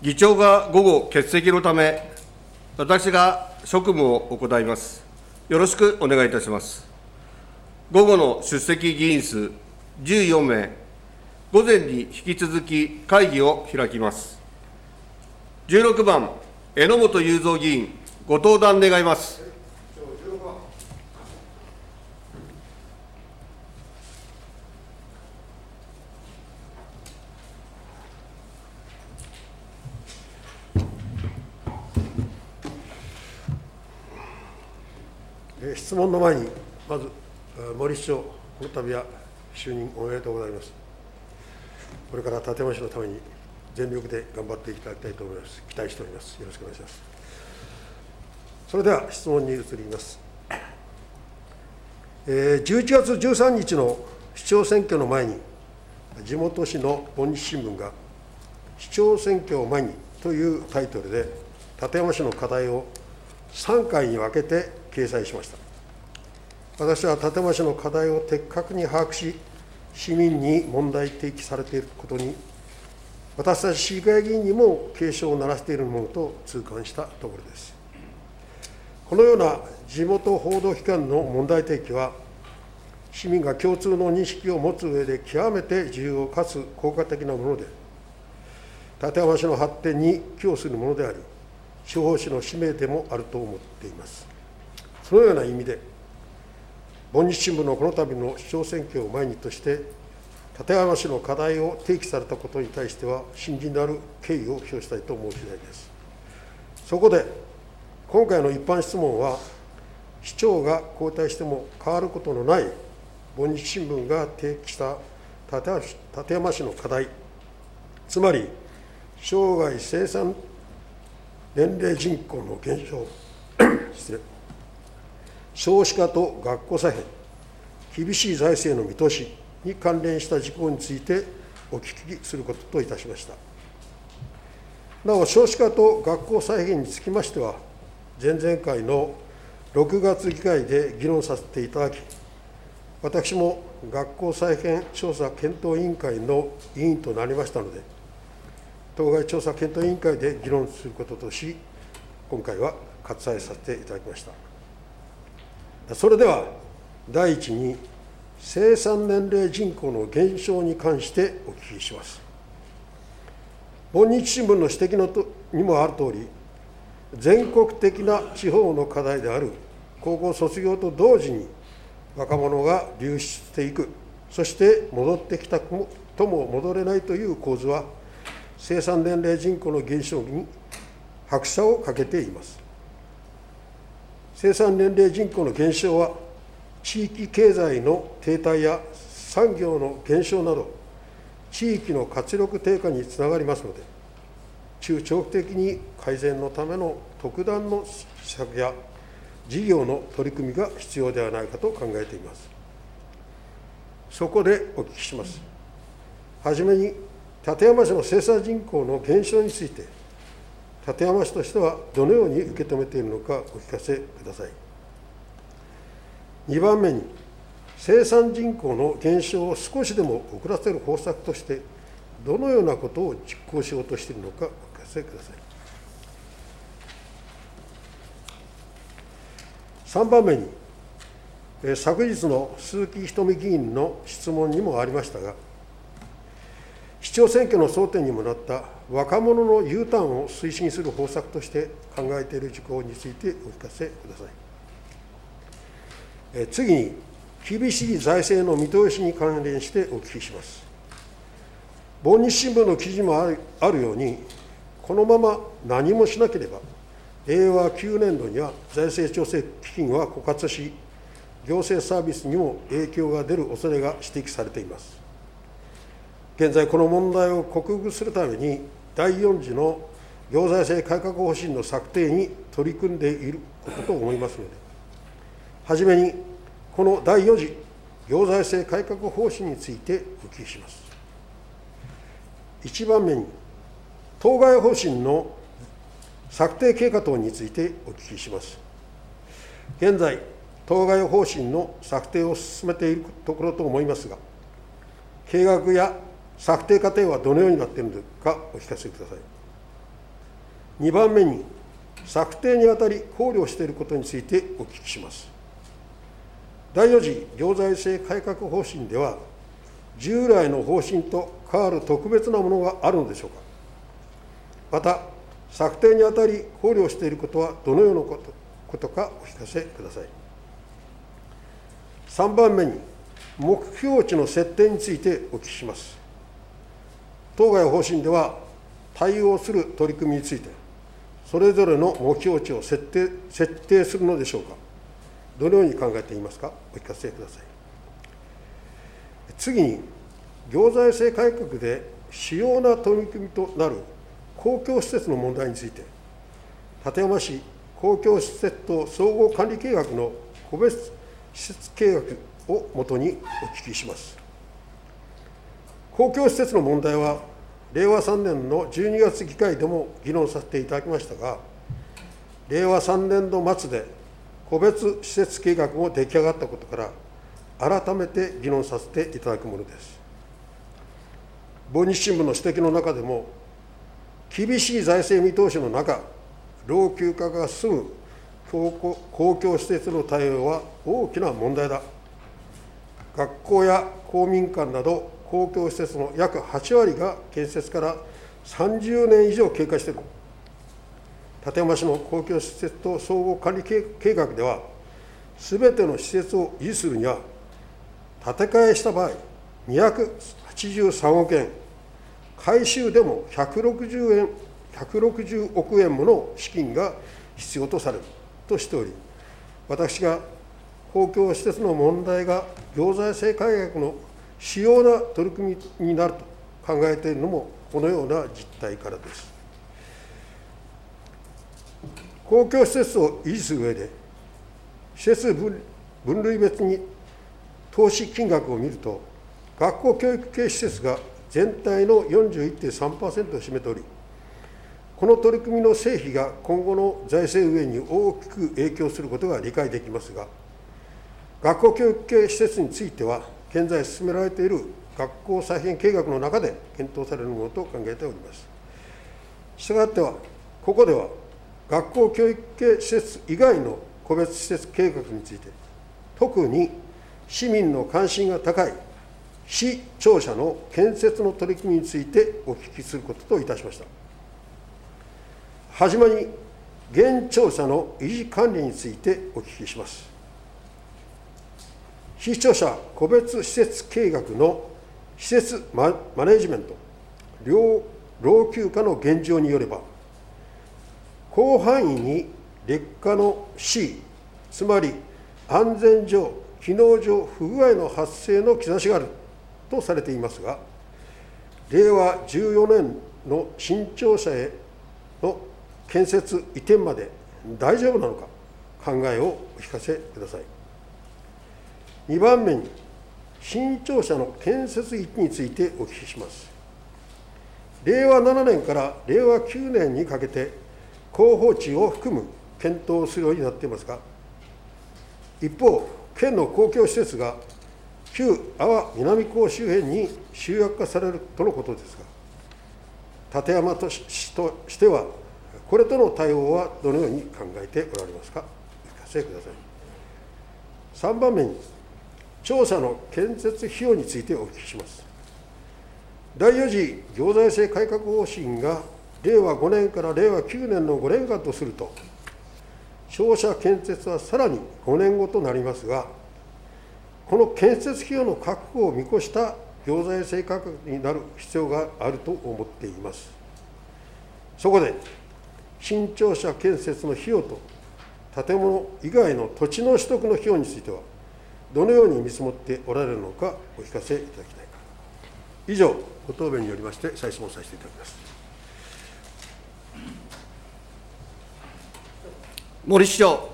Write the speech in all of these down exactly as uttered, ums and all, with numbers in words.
議長が午後欠席のため、私が職務を行います。よろしくお願いいたします。午後の出席議員数じゅうよんめい、午前に引き続き会議を開きます。じゅうろくばん、榎本雄三議員、ご登壇願います。 質問の前に、まず森市長、この度は就任おめでとうございます。これから館山市のために全力で頑張っていただきたいと思います。期待しております。よろしくお願いします。それでは質問に移ります。えー、じゅういちがつじゅうさんにちの市長選挙の前に、地元紙の本日新聞が、市長選挙を前にというタイトルで、館山市の課題をさんかいに分けて掲載しました。私は館山市の課題を的確に把握し、市民に問題提起されていることに、私たち市議会議員にも警鐘を鳴らしているものと痛感したところです。このような地元報道機関の問題提起は、市民が共通の認識を持つ上で極めて重要かつ効果的なもので、館山市の発展に寄与するものであり、地方市の使命でもあると思っています。そのような意味で、本日新聞のこの度の市長選挙を前にとして、館山市の課題を提起されたことに対しては、深甚なる敬意を表したいと思う次第です。そこで、今回の一般質問は、市長が交代しても変わることのない、本日新聞が提起した館山市の課題、つまり、生涯生産年齢人口の減少、失礼、少子化と学校再編、厳しい財政の見通しに関連した事項についてお聞きすることといたしました。なお、少子化と学校再編につきましては、前々回のろくがつ議会で議論させていただき、私も学校再編調査検討委員会の委員となりましたので、当該調査検討委員会で議論することとし、今回は割愛させていただきました。それでは、第一に、生産年齢人口の減少に関してお聞きします。本日新聞の指摘のとにもあるとおり、全国的な地方の課題である高校卒業と同時に、若者が流出していく、そして戻ってきたとも戻れないという構図は、生産年齢人口の減少に拍車をかけています。生産年齢人口の減少は、地域経済の停滞や産業の減少など、地域の活力低下につながりますので、中長期的に改善のための特段の施策や事業の取り組みが必要ではないかと考えています。そこでお聞きします。はじめに、館山市の生産人口の減少について、館山市としてはどのように受け止めているのかお聞かせください。にばんめに、生産人口の減少を少しでも遅らせる方策として、どのようなことを実行しようとしているのかお聞かせください。さんばんめに、昨日の鈴木仁美議員の質問にもありましたが、市長選挙の争点にもなった若者の U ターンを推進する方策として考えている事項についてお聞かせください。え次に、厳しい財政の見通しに関連してお聞きします。本日新聞の記事もあるあるように、このまま何もしなければ、れいわきゅうねんどには財政調整基金は枯渇し、行政サービスにも影響が出る恐れが指摘されています。現在、この問題を克服するために、だいよん次の行財政改革方針の策定に取り組んでいることと思いますので、はじめに、このだいよん次行財政改革方針についてお聞きします。いちばんめに、当該方針の策定経過等についてお聞きします。現在、当該方針の策定を進めているところと思いますが、計画や策定過程はどのようになっているのかお聞かせください。 にばんめに、策定にあたり考慮していることについてお聞きします。だいよん次行財政改革方針では、従来の方針と変わる特別なものがあるのでしょうか。また、策定にあたり考慮していることはどのようなことことかお聞かせください。さんばんめに、目標値の設定についてお聞きします。当該方針では、対応する取り組みについて、それぞれの目標値を設定設定するのでしょうか。どのように考えていますか、お聞かせください。次に、行財政改革で主要な取り組みとなる公共施設の問題について、館山市公共施設と総合管理計画の個別施設計画をもとにお聞きします。公共施設の問題は、れいわさんねんのじゅうにがつ議会でも議論させていただきましたが、れいわさんねんど末で個別施設計画も出来上がったことから、改めて議論させていただくものです。毎日新聞の指摘の中でも、厳しい財政見通しの中、老朽化が進む公共施設の対応は大きな問題だ。学校や公民館など公共施設の約はちわりが建設からさんじゅうねん以上経過している。館山市の公共施設と総合管理計画では、すべての施設を維持するには、建て替えした場合、にひゃくはちじゅうさんおくえん、改修でもひゃくろくじゅうおくえんもの資金が必要とされるとしており、私が公共施設の問題が行財政改革の主要な取り組みになると考えているのも、このような実態からです。公共施設を維持する上で、施設分類別に投資金額を見ると、学校教育系施設が全体の よんじゅういってんさんパーセント を占めており、この取り組みの成否が今後の財政運営に大きく影響することが理解できますが、学校教育系施設については、現在進められている学校再編計画の中で検討されるものと考えております。したがっては、ここでは学校教育系施設以外の個別施設計画について、特に市民の関心が高い市庁舎の建設の取り組みについてお聞きすることといたしました。はじめに、現庁舎の維持管理についてお聞きします。市庁舎個別施設計画の施設マネジメント、老朽化の現状によれば、広範囲に劣化の C、つまり安全上、機能上不具合の発生の兆しがあるとされていますが、れいわじゅうよねんの新庁舎への建設移転まで大丈夫なのか、考えをお聞かせください。にばんめに、新庁舎の建設域についてお聞きします。れいわななねんかられいわきゅうねんにかけて、候補地を含む検討をするようになっていますが、一方、県の公共施設が旧阿波南港周辺に集約化されるとのことですが、館山市としては、これとの対応はどのように考えておられますか、お聞かせください。さんばんめに、庁舎の建設費用についてお聞きします。だいよん次行財政改革方針がれいわごねんかられいわきゅうねんのごねんかんとすると、庁舎建設はさらにごねんごとなりますが、この建設費用の確保を見越した行財政改革になる必要があると思っています。そこで、新庁舎建設の費用と建物以外の土地の取得の費用については、どのように見積もっておられるのか、お聞かせいただきたいか。以上、ご答弁によりまして、再質問させていただきます。 森市長。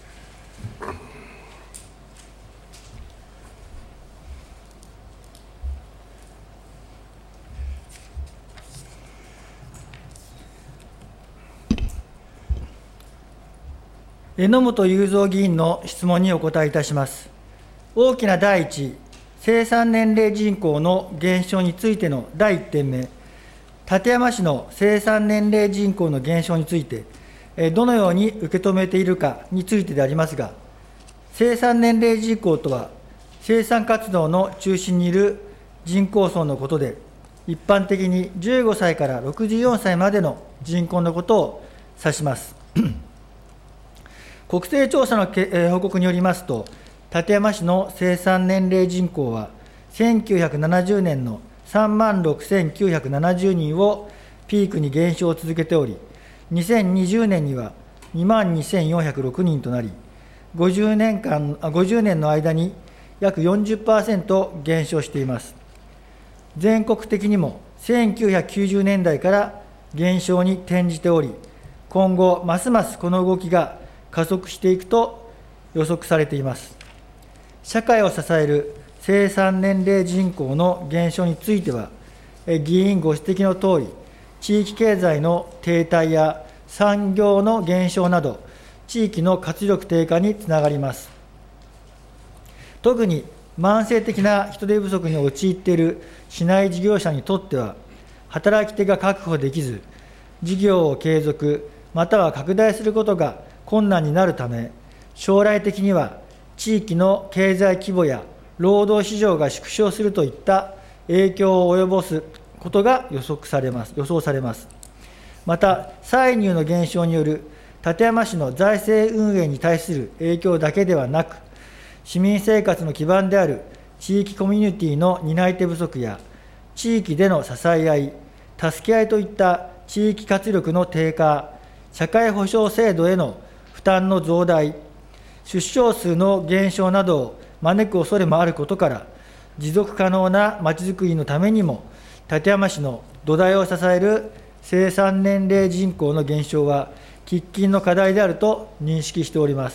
榎本雄三議員の質問にお答えいたします。大きな第一、生産年齢人口の減少についてのだいいってんめ、 館山市の生産年齢人口の減少について、どのように受け止めているかについてでありますが、生産年齢人口とは、生産活動の中心にいる人口層のことで、一般的にじゅうごさいからろくじゅうよんさいまでの人口のことを指します。国勢調査の報告によりますと、館山市の生産年齢人口は、せんきゅうひゃくななじゅうねんのさんまんろくせんきゅうひゃくななじゅうにんをピークに減少を続けており、にせんにじゅうねんにはにまんにせんよんひゃくろくにんとなり、ごじゅうねんかん、ごじゅうねんの間に約 よんじゅっパーセント 減少しています。全国的にもせんきゅうひゃくきゅうじゅうねんだいから減少に転じており、今後、ますますこの動きが加速していくと予測されています。社会を支える生産年齢人口の減少については、議員ご指摘のとおり、地域経済の停滞や産業の減少など、地域の活力低下につながります。特に慢性的な人手不足に陥っている市内事業者にとっては、働き手が確保できず、事業を継続、または拡大することが困難になるため、将来的には地域の経済規模や労働市場が縮小するといった影響を及ぼすことが予測されます、予想されます。また、歳入の減少による館山市の財政運営に対する影響だけではなく、市民生活の基盤である地域コミュニティの担い手不足や、地域での支え合い、助け合いといった地域活力の低下、社会保障制度への負担の増大、出生数の減少などを招く恐れもあることから、持続可能なまちづくりのためにも、館山市の土台を支える生産年齢人口の減少は、喫緊の課題であると認識しております。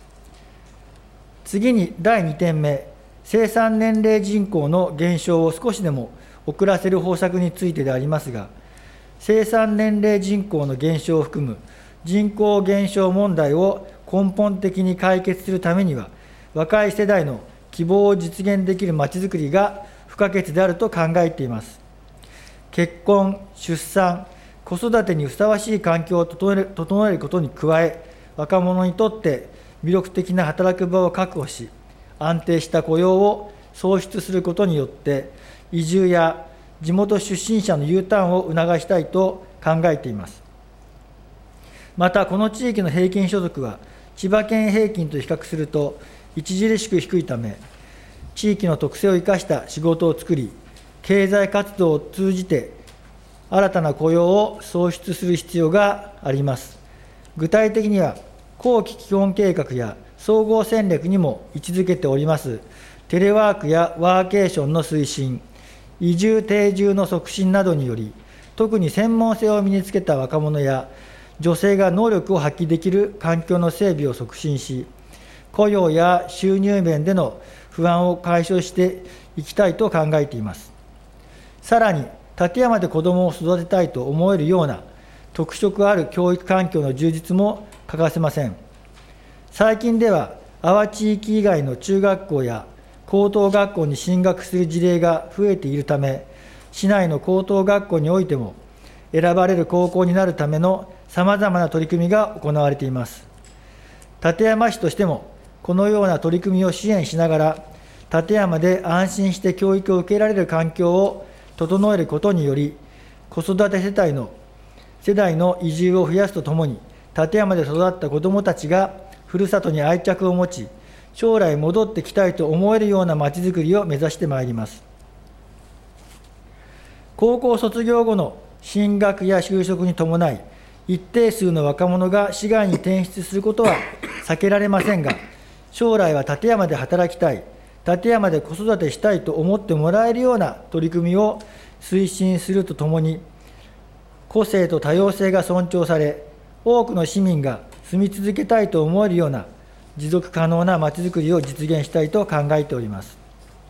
次にだいにてんめ、生産年齢人口の減少を少しでも遅らせる方策についてでありますが、生産年齢人口の減少を含む人口減少問題を根本的に解決するためには、若い世代の希望を実現できるまちづくりが不可欠であると考えています。結婚、出産、子育てにふさわしい環境を整える、整えることに加え、若者にとって魅力的な働く場を確保し、安定した雇用を創出することによって、移住や地元出身者の U ターンを促したいと考えています。また、この地域の平均所得は、千葉県平均と比較すると、著しく低いため、地域の特性を生かした仕事を作り、経済活動を通じて、新たな雇用を創出する必要があります。具体的には、後期基本計画や総合戦略にも位置づけております、テレワークやワーケーションの推進、移住定住の促進などにより、特に専門性を身につけた若者や女性が能力を発揮できる環境の整備を促進し、雇用や収入面での不安を解消していきたいと考えています。さらに、館山で子どもを育てたいと思えるような特色ある教育環境の充実も欠かせません。最近では、阿波地域以外の中学校や高等学校に進学する事例が増えているため、市内の高等学校においても、選ばれる高校になるためのさまざまな取り組みが行われています。館山市としても、このような取り組みを支援しながら、館山で安心して教育を受けられる環境を整えることにより、子育て世帯の世代の移住を増やすとともに、館山で育った子どもたちがふるさとに愛着を持ち、将来戻ってきたいと思えるようなまちづくりを目指してまいります。高校卒業後の進学や就職に伴い、一定数の若者が市外に転出することは避けられませんが、将来は館山で働きたい、館山で子育てしたいと思ってもらえるような取り組みを推進するとともに、個性と多様性が尊重され、多くの市民が住み続けたいと思えるような持続可能なまちづくりを実現したいと考えております。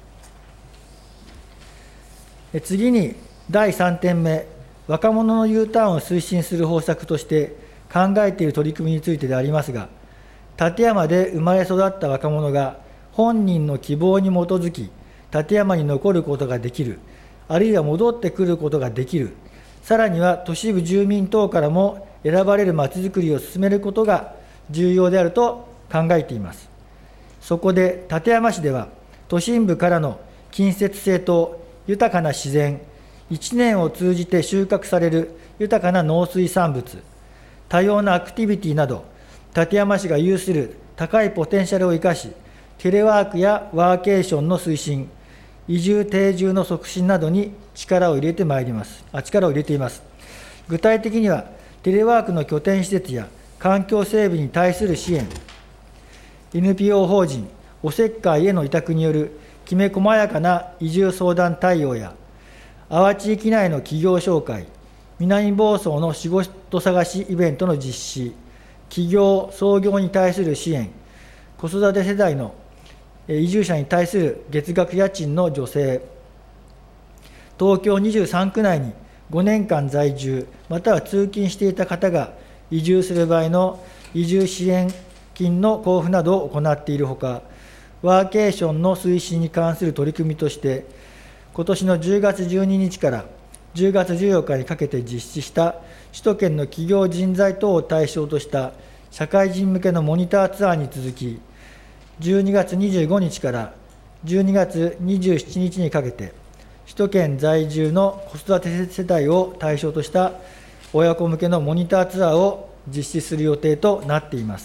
次にだいさんてんめ、若者の U ターンを推進する方策として考えている取り組みについてでありますが、館山で生まれ育った若者が本人の希望に基づき、館山に残ることができる、あるいは戻ってくることができる、 さらには都市部住民等からも選ばれるまちづくりを進めることが重要であると考えています。そこで館山市では、都心部からの近接性と豊かな自然、いちねんを通じて収穫される豊かな農水産物、多様なアクティビティなど、館山市が有する高いポテンシャルを生かし、テレワークやワーケーションの推進、移住定住の促進などに力を入れてまいります。あ、力を入れています。具体的には、テレワークの拠点施設や環境整備に対する支援、エヌピーオー 法人おせっかいへの委託によるきめ細やかな移住相談対応や、阿波地域内の企業紹介、南房総の仕事探しイベントの実施、企業・創業に対する支援、子育て世代の移住者に対する月額家賃の助成、東京にじゅうさんく内にごねんかん在住、または通勤していた方が移住する場合の移住支援金の交付などを行っているほか、ワーケーションの推進に関する取り組みとして、ことしのじゅうがつじゅうににちからじゅうがつじゅうよっかにかけて実施した首都圏の企業人材等を対象とした社会人向けのモニターツアーに続き、じゅうにがつにじゅうごにちからじゅうにがつにじゅうしちにちにかけて、首都圏在住の子育て世帯を対象とした親子向けのモニターツアーを実施する予定となっています。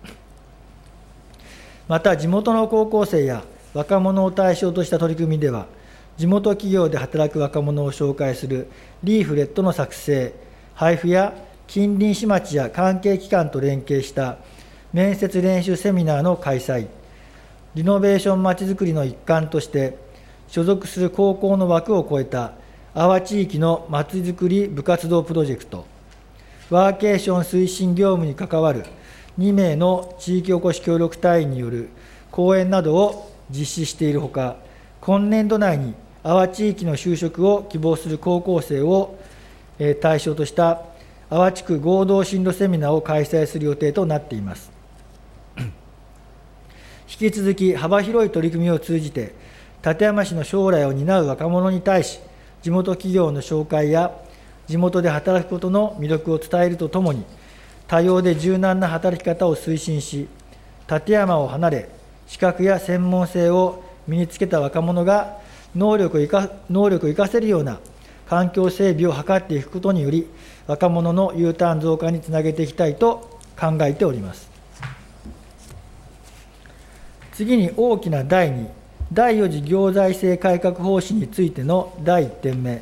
また、地元の高校生や若者を対象とした取り組みでは、地元企業で働く若者を紹介するリーフレットの作成、配布や近隣市町や関係機関と連携した面接練習セミナーの開催、リノベーションまちづくりの一環として、所属する高校の枠を超えた阿波地域のまちづくり部活動プロジェクト、ワーケーション推進業務に関わるにめいの地域おこし協力隊員による講演などを実施しているほか、今年度内に阿波地域の就職を希望する高校生を対象とした阿波地区合同進路セミナーを開催する予定となっています。引き続き幅広い取り組みを通じて、館山市の将来を担う若者に対し、地元企業の紹介や地元で働くことの魅力を伝えるとともに、多様で柔軟な働き方を推進し、館山を離れ、資格や専門性を身につけた若者が能力を生か、能力を生かせるような環境整備を図っていくことにより、若者の U ターン増加につなげていきたいと考えております。次に大きなだいに、だいよ次行財政改革方針についてのだいいってんめ、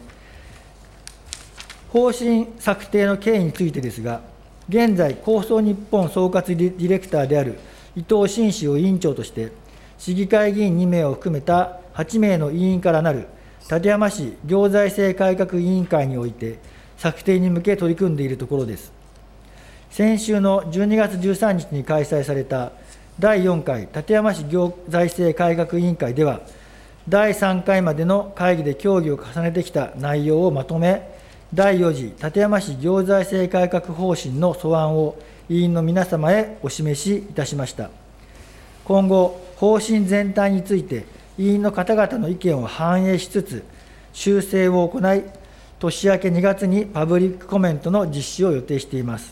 方針策定の経緯についてですが、現在、構想日本総括ディレクターである伊藤真氏を委員長として、市議会議員にめいを含めたはちめいの委員からなる館山市行財政改革委員会において、策定に向け取り組んでいるところです。先週のじゅうにがつじゅうさんにちに開催されただいよんかい館山市行財政改革委員会では、だいさんかいまでの会議で協議を重ねてきた内容をまとめ、だいよ次館山市行財政改革方針の素案を委員の皆様へお示しいたしました。今後、方針全体について、委員の方々の意見を反映しつつ、修正を行い、年明けにがつにパブリックコメントの実施を予定しています。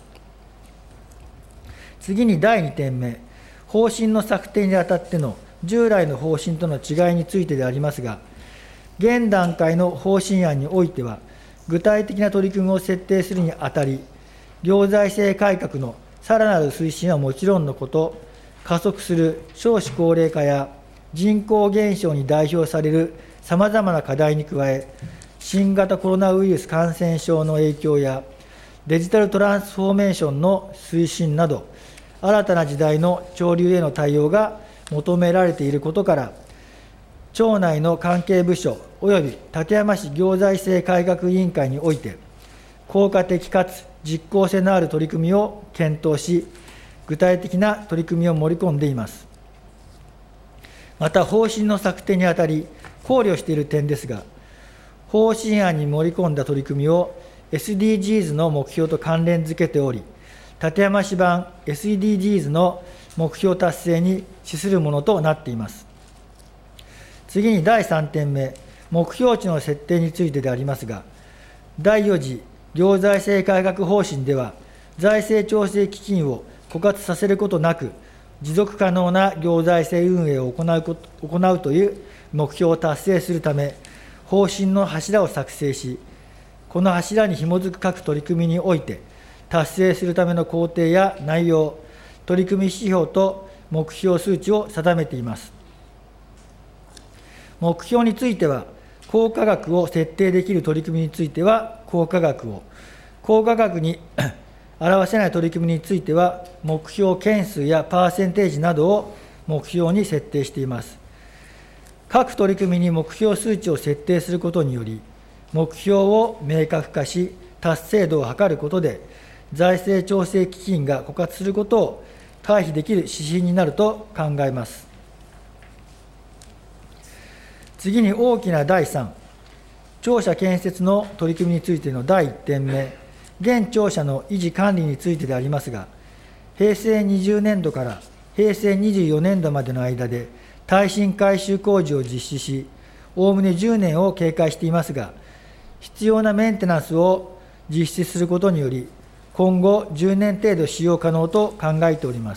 次にだいにてんめ、方針の策定にあたっての従来の方針との違いについてでありますが、現段階の方針案においては、具体的な取り組みを設定するにあたり、行財政改革のさらなる推進はもちろんのこと、加速する少子高齢化や人口減少に代表されるさまざまな課題に加え、新型コロナウイルス感染症の影響やデジタルトランスフォーメーションの推進など、新たな時代の潮流への対応が求められていることから、町内の関係部署および館山市行財政改革委員会において、効果的かつ実効性のある取り組みを検討し、具体的な取り組みを盛り込んでいます。また、方針の策定にあたり、考慮している点ですが、方針案に盛り込んだ取り組みを エスディージーズ の目標と関連づけており、館山市版 エスディージーズ の目標達成に資するものとなっています。次にだいさんてんめ、目標値の設定についてでありますが、 だいよ次行財政改革方針では、財政調整基金を枯渇させることなく、持続可能な行財政運営を行うこと、行うという目標を達成するため、方針の柱を作成し、この柱に紐づく各取り組みにおいて、達成するための工程や内容、取り組み指標と目標数値を定めています。目標については、効果額を設定できる取り組みについては効果額を、効果額に表せない取り組みについては、目標件数やパーセンテージなどを目標に設定しています。各取り組みに目標数値を設定することにより、目標を明確化し、達成度を図ることで、財政調整基金が枯渇することを回避できる指針になると考えます。次に大きなだいさん、庁舎建設の取り組みについてのだいいってんめ、現庁舎の維持管理についてでありますが、へいせいにじゅうねんどからへいせいにじゅうよねんどまでの間で、耐震改修工事を実施し、おおむねじゅうねんを経過していますが、必要なメンテナンスを実施することにより、今後じゅうねん程度使用可能と考えております。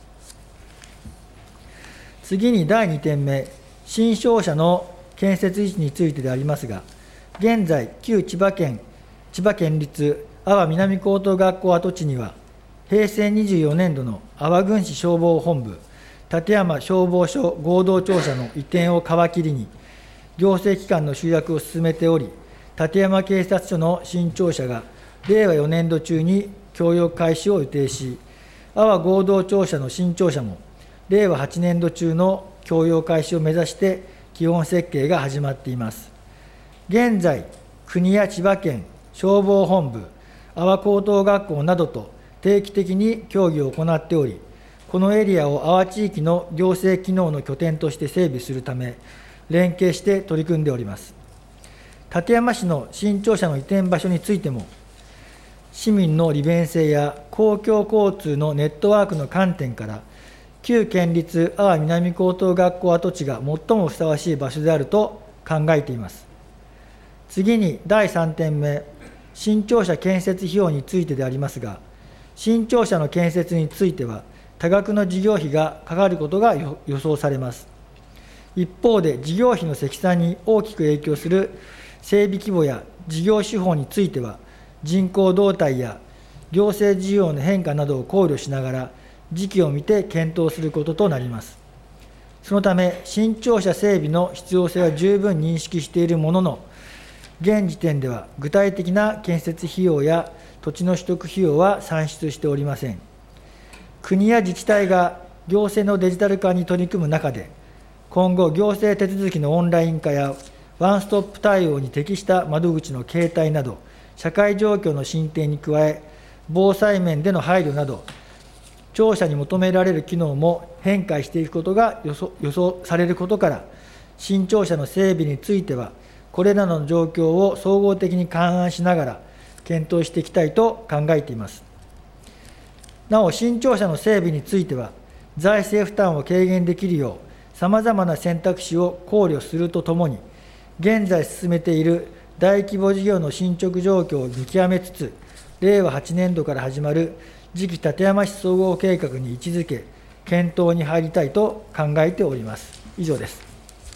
次にだいにてんめ、新庁舎の建設維持についてでありますが、現在、旧千葉県、千葉県立阿波南高等学校跡地には、へいせいにじゅうよねんどの阿波郡市消防本部、館山消防署合同庁舎の移転を皮切りに、行政機関の集約を進めており、館山警察署の新庁舎がれいわよねんど中に供用開始を予定し、阿波合同庁舎の新庁舎もれいわはちねんど中の供用開始を目指して基本設計が始まっています。現在、国や千葉県消防本部、阿波高等学校などと定期的に協議を行っており、このエリアを阿波地域の行政機能の拠点として整備するため、連携して取り組んでおります。館山市の新庁舎の移転場所についても、市民の利便性や公共交通のネットワークの観点から、旧県立阿波南高等学校跡地が最もふさわしい場所であると考えています。次にだいさんてんめ、新庁舎建設費用についてでありますが、新庁舎の建設については、多額の事業費がかかることが予想されます。一方で、事業費の積算に大きく影響する整備規模や事業手法については、人口動態や行政需要の変化などを考慮しながら、時期を見て検討することとなります。そのため、新庁舎整備の必要性は十分認識しているものの、現時点では具体的な建設費用や土地の取得費用は算出しておりません。国や自治体が行政のデジタル化に取り組む中で、今後、行政手続きのオンライン化やワンストップ対応に適した窓口の形態など、社会状況の進展に加え、防災面での配慮など、庁舎に求められる機能も変化していくことが予想、予想されることから、新庁舎の整備については、これらの状況を総合的に勘案しながら、検討していきたいと考えています。なお、新庁舎の整備については、財政負担を軽減できるよう、さまざまな選択肢を考慮するとともに、現在進めている大規模事業の進捗状況を見極めつつ、れいわはちねんどから始まる次期館山市総合計画に位置づけ、検討に入りたいと考えております。以上です。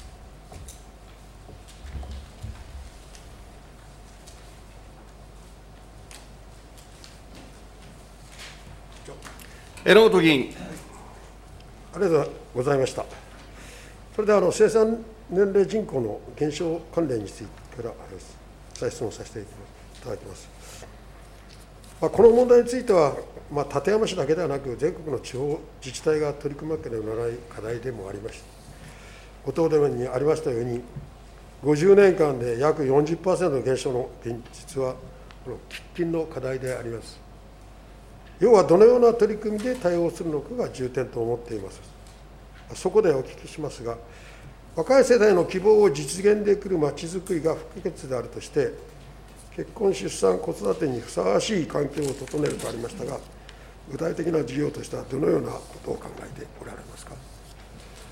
榎本議員。 ありがとうございました。それではあの生産年齢人口の減少関連についてから再質問させていただきます。まあ、この問題については、まあ、館山市だけではなく、全国の地方自治体が取り組まなければならない課題でもありました。ご答弁にありましたように、ごじゅうねんかんで約 よんじゅっパーセント の減少の現実は、この喫緊の課題であります。要は、どのような取り組みで対応するのかが重点と思っています。そこでお聞きしますが、若い世代の希望を実現できるまちづくりが不可欠であるとして、結婚、出産、子育てにふさわしい環境を整えるとありましたが、具体的な事業としてはどのようなことを考えておられますか。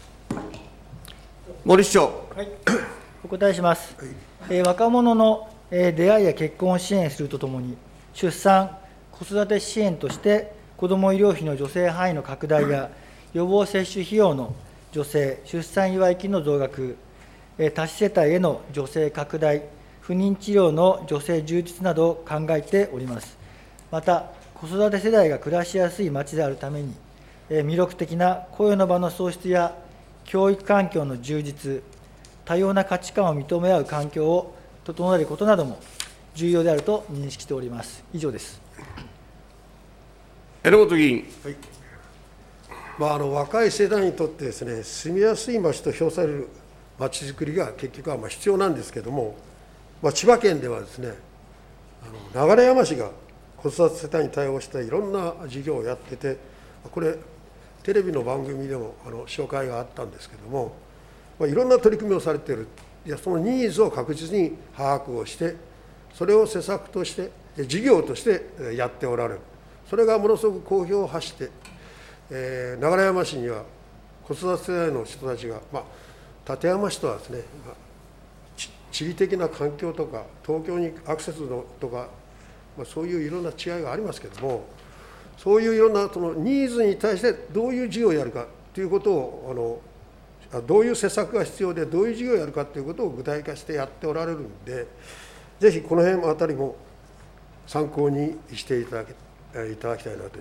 森市長。 はい、お答えします。はい、えー、若者のえー出会いや結婚を支援するとともに、出産、子育て支援として、子ども医療費の助成範囲の拡大や、予防接種費用の助成、出産祝い金の増額、えー多子世帯への助成拡大、不妊治療の助成充実などを考えております。また、子育て世代が暮らしやすい町であるために、えー魅力的な雇用の場の創出や、教育環境の充実、多様な価値観を認め合う環境を整えることなども重要であると認識しております。以上です。 榎本議員。 はい、まあ、あの若い世代にとってですね、住みやすい町と評される町づくりが結局はまあ必要なんですけれども、まあ、千葉県ではですね、あの流山市が子育て世帯に対応したいろんな事業をやってて、これ、テレビの番組でもあの紹介があったんですけれども、まあ、いろんな取り組みをされている、いやそのニーズを確実に把握をして、それを施策として、事業としてやっておられる、それがものすごく好評を発して、えー、流山市には子育て世代の人たちが、まあ、館山市とはですね、まあ、地理的な環境とか、東京にアクセスのとか、まあ、そういういろんな違いがありますけれども、そういういろんなそのニーズに対してどういう事業をやるかということを、あのどういう施策が必要で、どういう事業をやるかということを具体化してやっておられるんで、ぜひこの辺あたりも参考にしていただけいただきたいなというふうに思っています。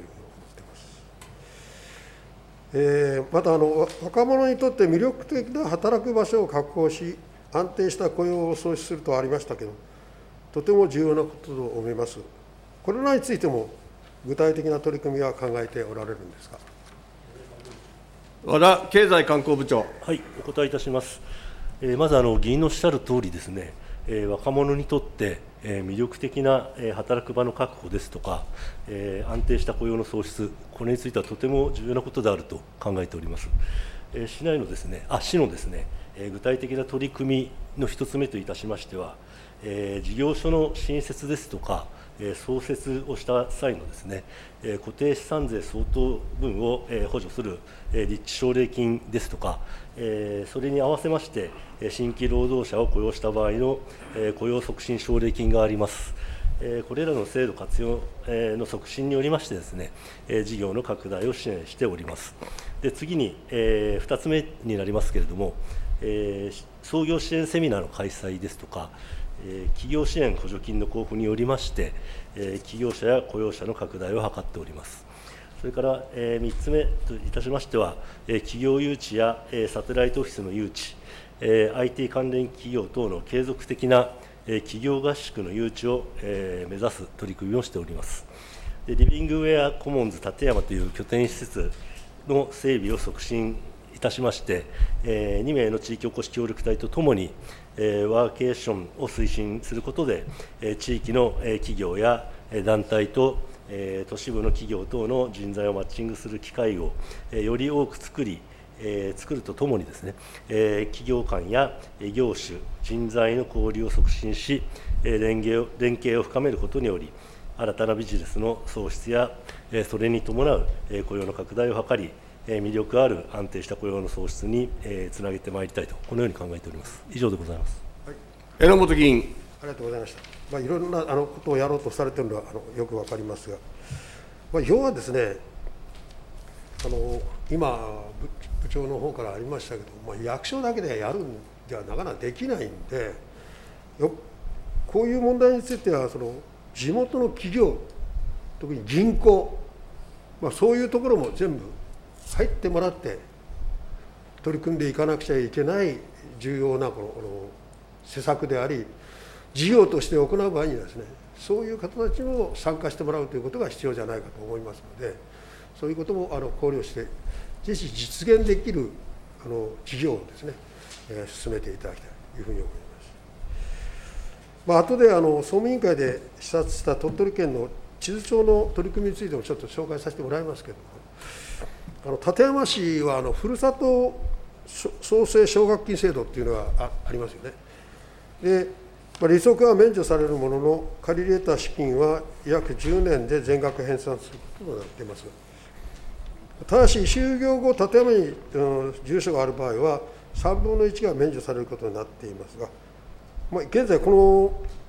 えー、またあの、若者にとって魅力的な働く場所を確保し、安定した雇用を創出するとありましたけど、とても重要なことと思います。これらについても、具体的な取り組みは考えておられるんですか。 和田経済観光部長。 はい、お答えいたします。えー、まずあの、議員のおっしゃる通りですね、えー、若者にとって、えー、魅力的な、えー、働く場の確保ですとか、えー、安定した雇用の創出、これについてはとても重要なことであると考えております。えー、市内のですね、あ、市のですね、えー、具体的な取り組みの一つ目といたしましては、えー、事業所の新設ですとか、創設をした際のですね、固定資産税相当分を補助する立地奨励金ですとか、それに合わせまして、新規労働者を雇用した場合の雇用促進奨励金があります。これらの制度活用の促進によりましてですね、事業の拡大を支援しております。で、次にふたつめになりますけれども、創業支援セミナーの開催ですとか、企業支援補助金の交付によりまして、企業者や雇用者の拡大を図っております。それからみっつめといたしましては、企業誘致やサテライトオフィスの誘致、アイティー 関連企業等の継続的な企業合宿の誘致を目指す取り組みをしております。リビングウェアコモンズ館山という拠点施設の整備を促進いたしまして、にめいの地域おこし協力隊とともに、ワーケーションを推進することで、地域の企業や団体と都市部の企業等の人材をマッチングする機会をより多く作り、作るとともにですね、企業間や業種、人材の交流を促進し、連携を連携を深めることにより、新たなビジネスの創出や、それに伴う雇用の拡大を図り、魅力ある安定した雇用の創出につなげてまいりたいと、このように考えております。以上でございます。 はい、 榎本議員。 ありがとうございました。まあ、いろんなあのことをやろうとされているのはあのよくわかりますが、まあ、要はですね、あの今、部長の方からありましたけど、まあ、役所だけでやるんではなかなかできないんで、よこういう問題についてはその、地元の企業、特に銀行、まあ、そういうところも全部入ってもらって、取り組んでいかなくちゃいけない重要なこのこの施策であり、事業として行う場合にはですね、そういう方たちも参加してもらうということが必要じゃないかと思いますので、そういうこともあの考慮して、ぜひ実現できるあの事業をですね、えー、進めていただきたいというふうに思います。まあ後であの総務委員会で視察した鳥取県の地図帳の取り組みについてもちょっと紹介させてもらいますけれども、あの館山市はあのふるさと創生奨学金制度っていうのが あ, ありますよね。で、まあ、利息は免除されるものの、借り入れた資金は約じゅうねんで全額返済することとなっています。ただし、就業後、館山に、うん、住所がある場合は、さんぶんのいちが免除されることになっていますが、まあ、現在、この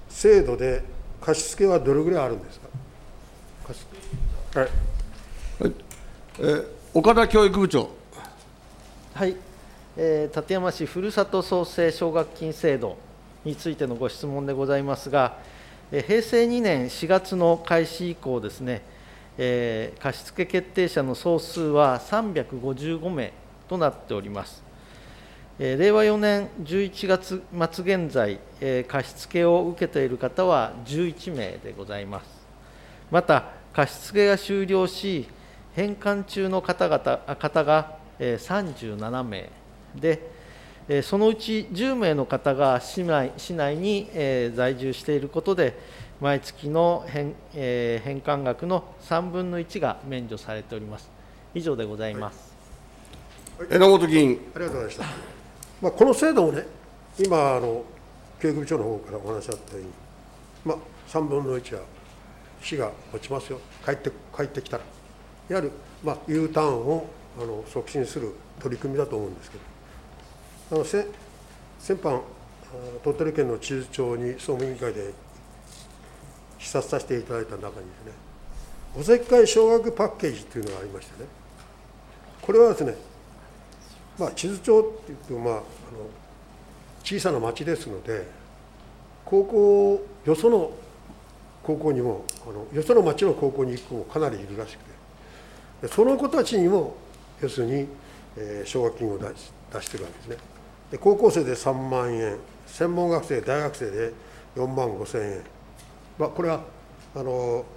制度で貸付はどれぐらいあるんですか。貸付はい、 はいえー、岡田教育部長。 はい、えー、館山市ふるさと創生奨学金制度についてのご質問でございますが、えー、へいせいにねんしがつの開始以降ですね、えー、貸付決定者の総数はさんびゃくごじゅうごめいとなっております。えー、れいわよねんじゅういちがつまつ現在、えー、貸付を受けている方はじゅういちめいでございます。また、貸付が終了し、返還中の方々方がさんじゅうななめいで、そのうちじゅうめいの方が市内市内に在住していることで、毎月の返返還額のさんぶんのいちが免除されております。以上でございます。 はい、 榎本議員。 ありがとうございました。まあ、この制度もね、今あの、教育部長の方からお話あったように、まあ、さんぶんのいちは市が持ちますよ、帰って帰ってきたら。いわゆる、まあ、U ターンをあの促進する取り組みだと思うんですけど、あのせ先般、鳥取県の地図庁に総務委員会で視察させていただいた中にですね、おせっかい奨学パッケージというのがありましてね、これはですね、まあ、地図庁っていうと、まあ、あの小さな町ですので、高校、よその高校にも、あのよその町の高校に行く子もかなりいるらしくて、その子たちにも、要するに、えー、奨学金を出し出してるわけですね。で、高校生でさんまんえん、専門学生、大学生でよんまんごせんえん、まあ、これはあの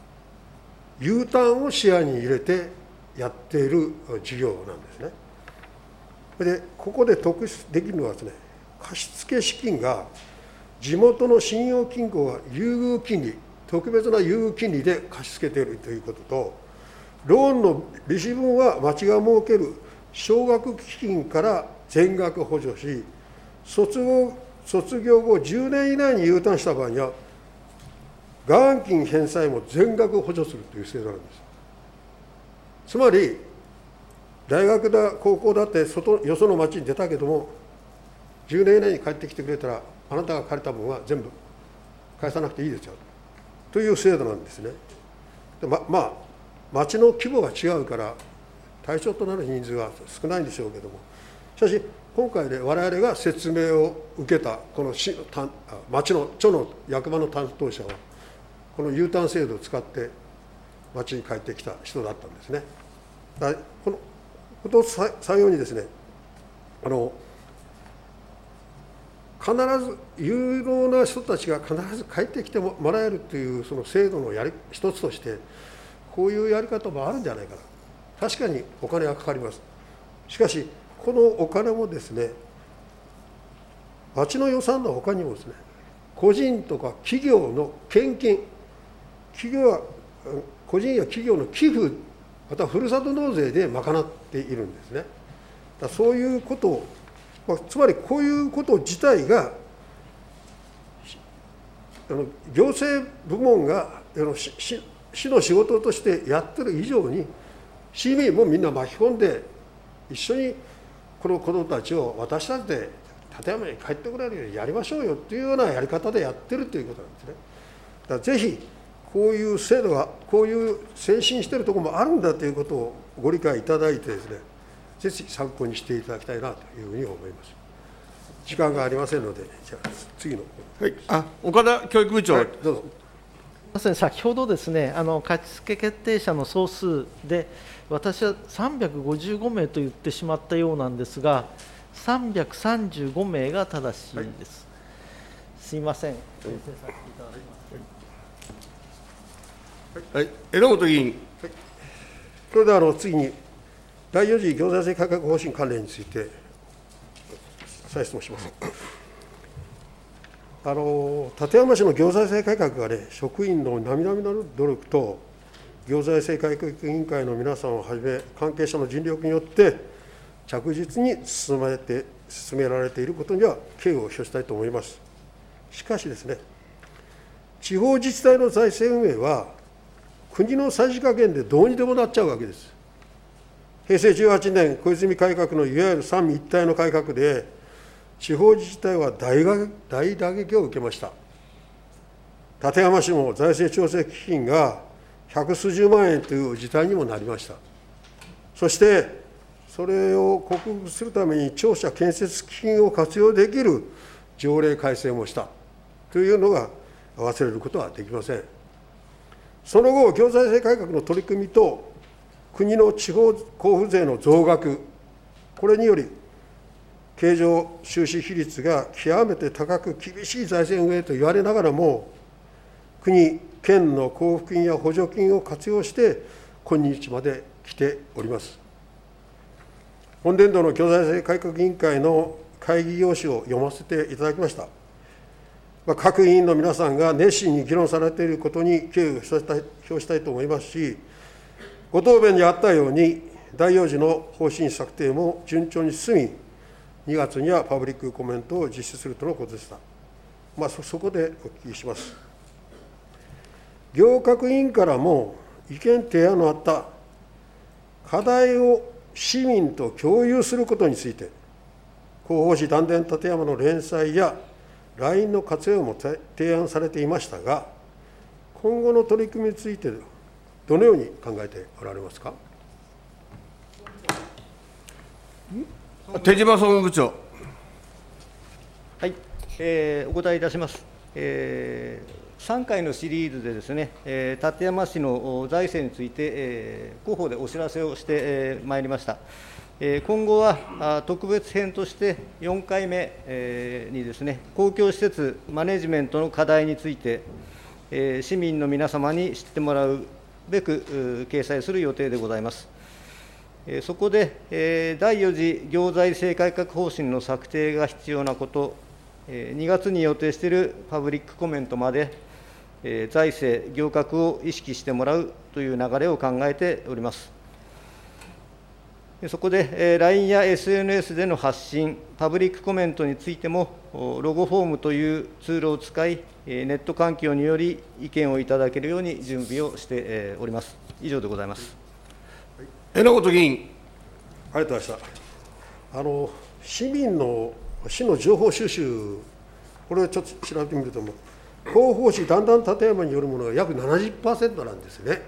U ターンを視野に入れてやっている事業なんですね。で、ここで得できるのはですね、貸付資金が地元の信用金庫が優遇金利、特別な優遇金利で貸し付けているということと、ローンの利子分は町が設ける奨学基金から全額補助し、卒業卒業後じゅうねん以内に U ターンした場合には、元金返済も全額補助するという制度なんです。つまり、大学だ、高校だって外、よその町に出たけども、じゅうねん以内に帰ってきてくれたら、あなたが借りた分は全部返さなくていいですよという制度なんですね。でままあ、町の規模が違うから、対象となる人数は少ないんでしょうけども、しかし、今回で我々が説明を受けた、この市の町の町の役場の担当者は、この U ターン制度を使って、町に帰ってきた人だったんですね。だこのことをさようにですね、あの必ず有能な人たちが必ず帰ってきてもらえるというその制度のやり一つとして、こういうやり方もあるんじゃないかな。確かにお金はかかります。しかし、このお金もですね、町の予算のほかにもですね、個人とか企業の献金、企業は個人や企業の寄付、またふるさと納税で賄っているんですね。だそういうことを、まあ、つまりこういうこと自体が、あの行政部門があの市市の仕事としてやってる以上に、市民もみんな巻き込んで、一緒にこの子どもたちを私たちで館山に帰ってこられるようにやりましょうよというようなやり方でやってるということなんですね。だからぜひこういう制度が、こういう先進しているところもあるんだということをご理解いただいてですね、ぜひ参考にしていただきたいなというふうに思います。時間がありませんので、じゃあ次の。 はい、あ岡田教育部長、はい、 どうぞ。 まさに先ほどですね、あの貸付決定者の総数で、私はさんびゃくごじゅうごめいと言ってしまったようなんですが、さんびゃくさんじゅうごめいが正しいです。はい、すいません。訂正させていただきます。 はい、榎本議員。 はい、それではあの次に、だいよん次行財政改革方針関連について、再質問します。あの館山市の行財政改革がね、職員の並々なる努力と、行財政改革委員会の皆さんをはじめ、関係者の尽力によって、着実に進めて進められていることには敬意を表したいと思います。しかしですね、地方自治体の財政運営は、国のさじ加減でどうにでもなっちゃうわけです。へいせいじゅうはちねん、小泉改革のいわゆる三位一体の改革で、地方自治体は大打撃を受けました。 館山市も財政調整基金が百数十万円という事態にもなりました。そして、それを克服するために庁舎建設基金を活用できる条例改正もしたというのが忘れることはできません。その後、行財政改革の取り組みと国の地方交付税の増額、これにより経常収支比率が極めて高く厳しい財政運営と言われながらも、国、県の交付金や補助金を活用して今日まで来ております。本年度の行財政改革委員会の会議要旨を読ませていただきました。各委員の皆さんが熱心に議論されていることに敬意を表したいと思いますし、ご答弁にあったように、第よん次の方針策定も順調に進み、にがつにはパブリックコメントを実施するとのことでした。まあ、そ, そこでお聞きします。行革委員からも意見提案のあった課題を市民と共有することについて、広報誌談電立山の連載や ライン の活用も提案されていましたが、今後の取り組みについて、どのように考えておられますか。 手島総務部長。 はい、えー、お答えいたします。えーさんかいのシリーズでですね、えー、館山市の財政について、えー、広報でお知らせをして、えー、まいりました。えー、今後はあ特別編としてよんかいめ、えー、にですね、公共施設マネジメントの課題について、えー、市民の皆様に知ってもらうべく掲載する予定でございます。えー、そこで、えー、だいよん次行財政改革方針の策定が必要なこと、えー、にがつに予定しているパブリックコメントまで、財政、行革を意識してもらうという流れを考えております。そこで ライン や エスエヌエス での発信、パブリックコメントについても、ロゴフォームというツールを使い、ネット環境により意見をいただけるように準備をしております。以上でございます。 榎本議員。 ありがとうございました。あの市民の市の情報収集、これをちょっと調べてみると、広報誌談談立山によるものが約 ななじゅっパーセント なんですね。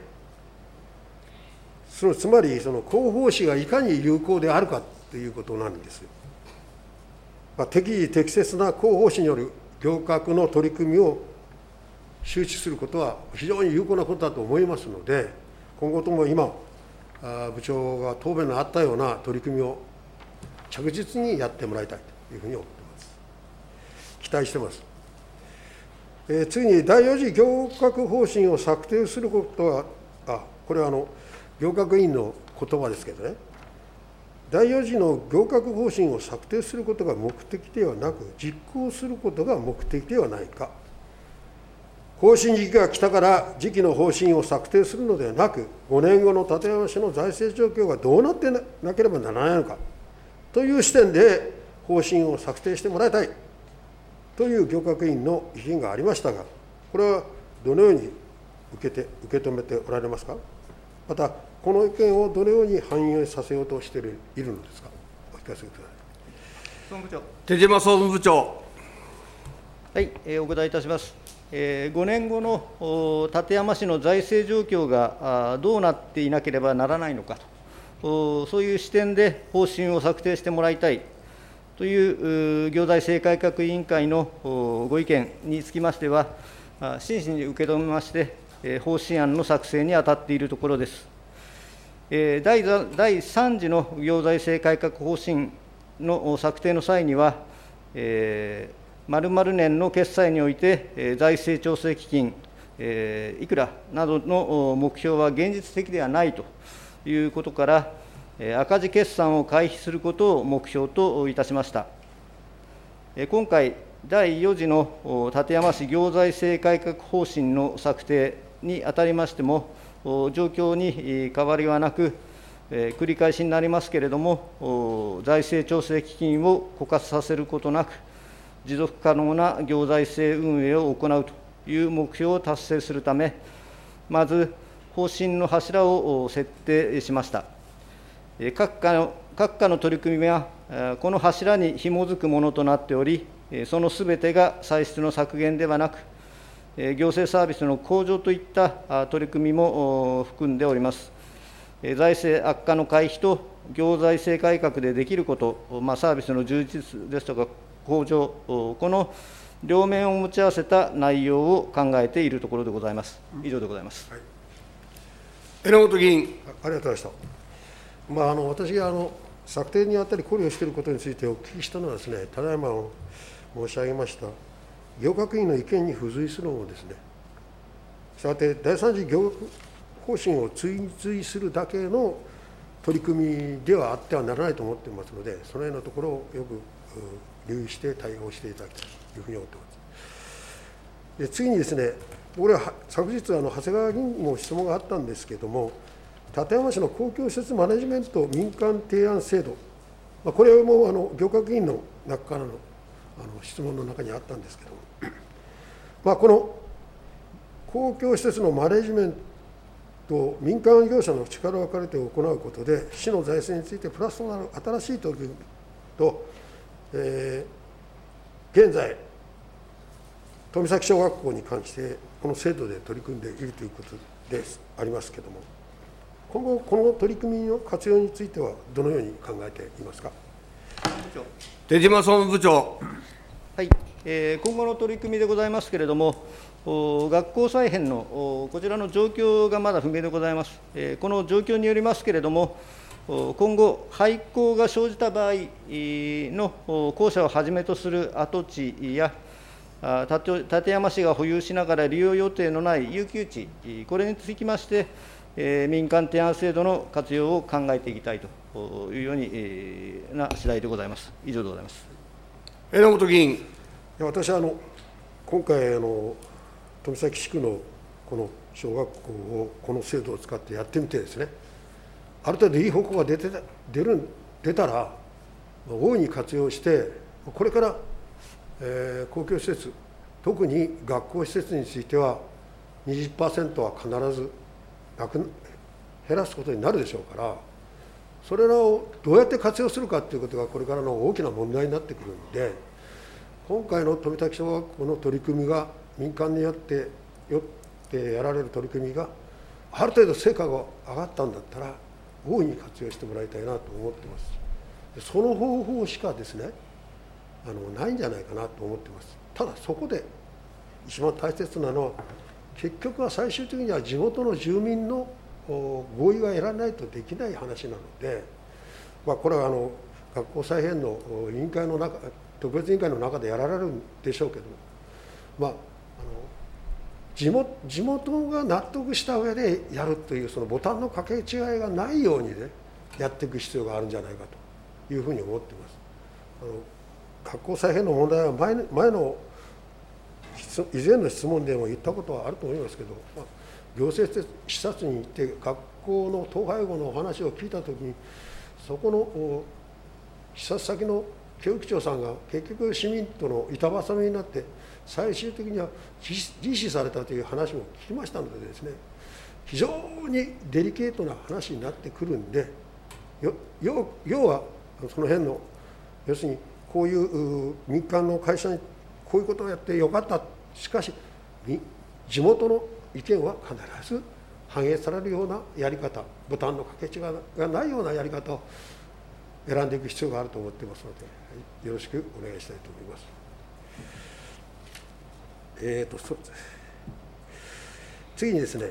そのつまり、その広報誌がいかに有効であるかということなんですよ。まあ、適宜適切な広報誌による行革の取り組みを周知することは非常に有効なことだと思いますので、今後とも今、部長が答弁のあったような取り組みを着実にやってもらいたいというふうに思っています。期待しています。えー、次に、だいよん次行革方針を策定することは、あこれはあの行革委員の言葉ですけどね、だいよん次の行革方針を策定することが目的ではなく、実行することが目的ではないか。方針時期が来たから時期の方針を策定するのではなく、ごねんごの館山市の財政状況がどうなってなければならないのかという視点で方針を策定してもらいたいという行革委員の意見がありましたが、これはどのように受けて受け止めておられますか。また、この意見をどのように反映させようとしているのですか。お聞かせください。 総務部長。 手島総務部長。 はい、えー、お答えいたします。えー、ごねんごの館山市の財政状況がどうなっていなければならないのかと、そういう視点で方針を策定してもらいたいという行財政改革委員会のご意見につきましては、真摯に受け止めまして、方針案の作成に当たっているところです。だいさん次の行財政改革方針の策定の際には、えー〇〇年の決算において、財政調整基金、いくらなどの目標は現実的ではないということから、赤字決算を回避することを目標といたしました。今回、だいよん次の館山市行財政改革方針の策定にあたりましても、状況に変わりはなく、繰り返しになりますけれども、財政調整基金を枯渇させることなく、持続可能な行財政運営を行うという目標を達成するため、まず方針の柱を設定しました。各課の各課の取り組みは、この柱に紐づくものとなっており、そのすべてが歳出の削減ではなく、 行政サービスの向上といった取り組みも含んでおります。財政悪化の回避と行財政改革でできること、まあ、サービスの充実ですとか向上、この両面を持ち合わせた内容を考えているところでございます。以上でございます。はい、 榎本議員。 ありがとうございました。まあ、あの私があの策定にあたり考慮していることについてお聞きしたのはですね、ただいま申し上げました、行革院の意見に付随するものですね。したがって第三次行革方針を追随するだけの取り組みではあってはならないと思っていますので、そのようなところをよく留意して対応していただきたいというふうに思っています。で次にですね、これは昨日、あの長谷川議員にも質問があったんですけれども、館山市の公共施設マネジメント民間提案制度、まあ、これもあの行革議員の中からのあの質問の中にあったんですけれども、まあ、この公共施設のマネジメントと民間業者の力を借りて行うことで、市の財政についてプラスとなる新しい取り組みと、えー、現在、富崎小学校に関して、この制度で取り組んでいるということでありますけれども、今後、この取り組みの活用については、どのように考えていますか。 手嶋総務部長。 はい、えー、今後の取り組みでございますけれども、学校再編のこちらの状況がまだ不明でございます。この状況によりますけれども、今後、廃校が生じた場合の校舎をはじめとする跡地や、館山市が保有しながら利用予定のない遊休地、これにつきまして、民間提案制度の活用を考えていきたいというようにな次第でございます。以上でございます。 榎本議員。 私はあの今回あの、富崎地区のこの小学校をこの制度を使ってやってみてですね、ある程度いい方向が出て出る出たら、大いに活用して、これから、えー、公共施設、特に学校施設については、にじゅっパーセント は必ずなく減らすことになるでしょうから、それらをどうやって活用するかということが、これからの大きな問題になってくるので、今回の富崎小学校の取り組みが、民間によってよってやられる取り組みが、ある程度成果が上がったんだったら、大いに活用してもらいたいなと思っています。その方法しかですね、あのないんじゃないかなと思っています。ただ、そこで一番大切なのは、結局は最終的には地元の住民の合意が得られないとできない話なので、まあ、これはあの学校再編の委員会の中、特別委員会の中でやられるんでしょうけど、まあ、あの地元、地元が納得した上でやるという、そのボタンの掛け違いがないようにね、やっていく必要があるんじゃないかというふうに思っています。あの学校再編の問題は前の、前の以前の質問でも言ったことはあると思いますけど、まあ、行政視察に行って学校の統廃合のお話を聞いたときに、そこの視察先の教育長さんが結局市民との板挟みになって、最終的には実施されたという話も聞きましたのでですね、非常にデリケートな話になってくるんで、よ要要はその辺の、要するにこういう民間の会社にこういうことをやってよかった、しかし地元の意見は必ず反映されるようなやり方、ボタンの掛け違いがないようなやり方を選んでいく必要があると思っていますので、よろしくお願いしたいと思います。えーと、そ次にですね、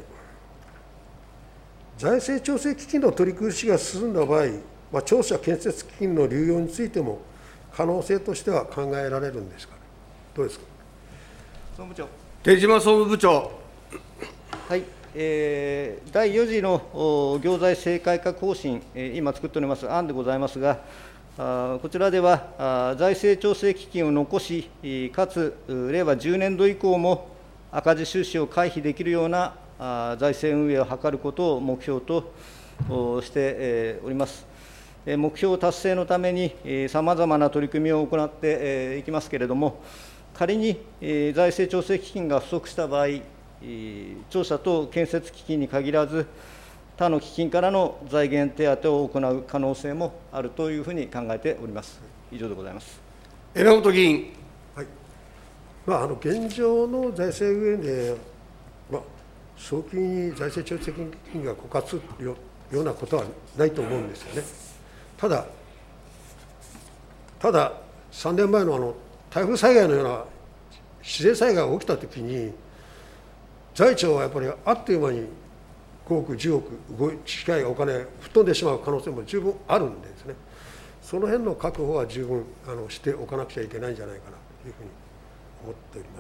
財政調整基金の取り崩しが進んだ場合、まあ、庁舎建設基金の流用についても可能性としては考えられるんですか、どうですか。 総務長。 手嶋総務部長。 はい、えー、だいよん次の行財政改革方針、えー、今作っております案でございますが、あこちらではあ財政調整基金を残し、かつ令和じゅうねんど以降も赤字収支を回避できるようなあ財政運営を図ることを目標として、えー、おります。目標達成のためにさまざまな取り組みを行っていきますけれども、仮に財政調整基金が不足した場合、庁舎等建設基金に限らず、他の基金からの財源手当を行う可能性もあるというふうに考えております。以上でございます。 榎本議員。 はい、 まあ、あの現状の財政運営で、まあ、早急に財政調整金が枯渇するようなことはないと思うんですよね。ただ、たださんねんまえのあの台風災害のような自然災害が起きたときに、財庁はやっぱりあっという間にごおく、じゅうおく近いお金、吹っ飛んでしまう可能性も十分あるんでですね、その辺の確保は十分あのしておかなくちゃいけないんじゃないかなというふうに思っております。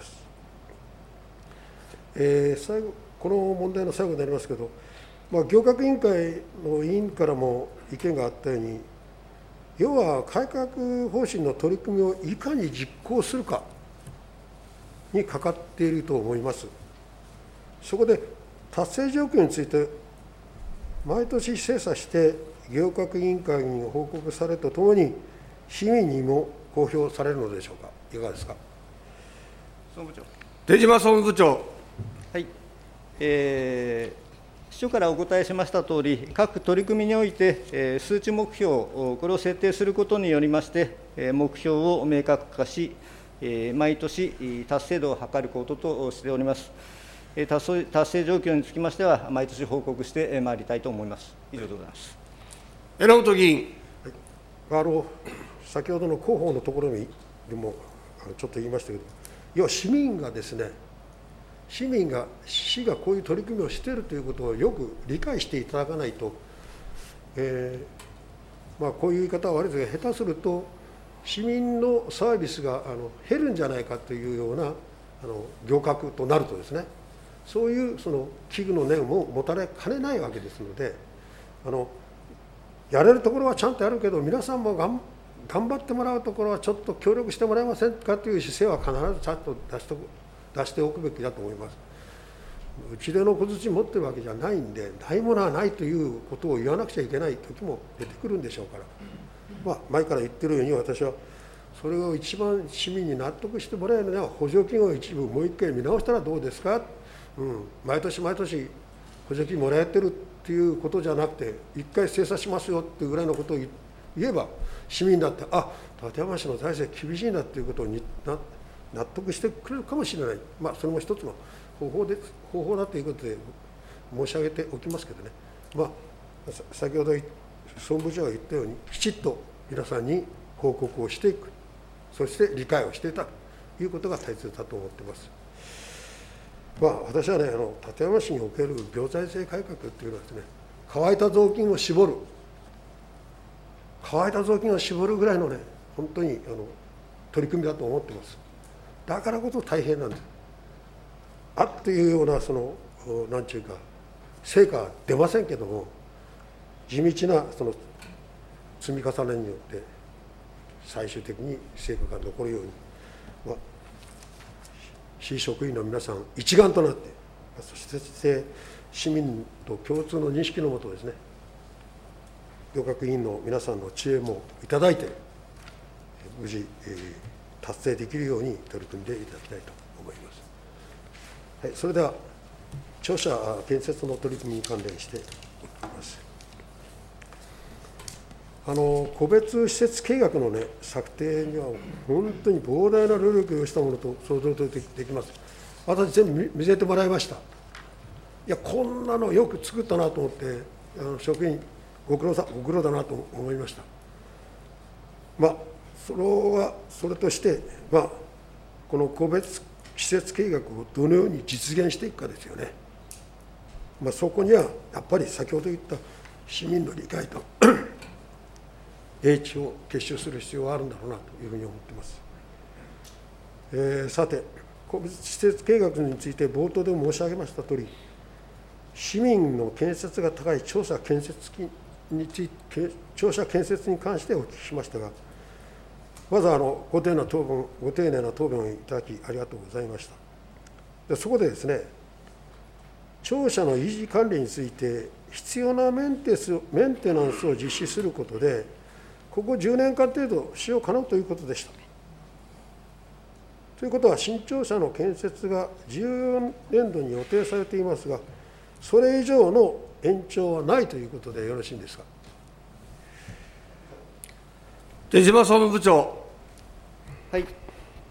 えー、最後、この問題の最後になりますけど、まあ、行革委員会の委員からも意見があったように、要は改革方針の取り組みをいかに実行するかにかかっていると思います。そこで達成状況について、毎年精査して、行革委員会に報告されるとともに、市民にも公表されるのでしょうか、いかがですか。 総務部長。出島総務部長。 はい、えー、秘書からお答えしましたとおり、各取り組みにおいて、えー、数値目標、これを設定することによりまして、えー、目標を明確化し、えー、毎年達成度を図ることとしております。達成達成状況につきましては、毎年報告してまいりたいと思います。以上でございます。 榎本議員。 はい、あの先ほどの広報のところにでもちょっと言いましたけど、要は市民がですね、市民が、市がこういう取り組みをしているということをよく理解していただかないと、えーまあ、こういう言い方は悪いですが、下手すると、市民のサービスがあの減るんじゃないかというようなあの行革となるとですね、そういうその危惧の念も持たれかねないわけですので、あのやれるところはちゃんとやるけど、皆さんもがん頑張ってもらうところはちょっと協力してもらえませんかという姿勢は必ずちゃんと出して出しておくべきだと思います。うちでの小槌持ってるわけじゃないんで、ないものはないということを言わなくちゃいけない時も出てくるんでしょうから、まあ、前から言ってるように、私はそれを一番市民に納得してもらえるのは、補助金を一部もう一回見直したらどうですか、うん、毎年毎年補助金もらえてるっていうことじゃなくて、一回精査しますよっていうぐらいのことを言えば、市民だって、あ、館山市の財政厳しいんだっていうことをにな納得してくれるかもしれない、まあ、それも一つの方法で方法だということで申し上げておきますけどね、まあ、先ほど総務部長が言ったように、きちっと皆さんに報告をしていく、そして理解をしていたということが大切だと思っています。まあ、私はね、あの館山市における行財政改革というのはですね、乾いた雑巾を絞る、乾いた雑巾を絞るぐらいのね、本当にあの取り組みだと思っています。だからこそ大変なんです。あっていうような、その、なんていうか、成果は出ませんけども、地道なその積み重ねによって、最終的に成果が残るように、まあ、市職員の皆さん一丸となって、そして市民と共通の認識のもとですね、行革委員の皆さんの知恵もいただいて、無事、えー、達成できるように取り組んでいただきたいと思います。はい、それでは、庁舎建設の取り組みに関連していきます。あの個別施設計画の、ね、策定には、本当に膨大な努力をしたものと想像できます。私、全部見せてもらいました。いや、こんなのよく作ったなと思って、あの職員、ご苦労さん、ご苦労だなと思いました。まあ、それはそれとして、まあ、この個別施設計画をどのように実現していくかですよね。まあ、そこにはやっぱり先ほど言った市民の理解と英知を結集する必要があるんだろうなというふうに思っています。えー、さて、個別施設計画について冒頭でも申し上げましたとおり、市民の建設が高い庁舎建設について、庁舎建設に関してお聞きしましたが、まずあのご丁寧な答弁、ご丁寧な答弁をいただきありがとうございました。でそこでですね、庁舎の維持管理について、必要なメンテスメンテナンスを実施することで、ここじゅうねんかん程度使用可能ということでした。ということは、新庁舎の建設がじゅうよねんどに予定されていますが、それ以上の延長はないということでよろしいんですか。 出島総務部長。 はい、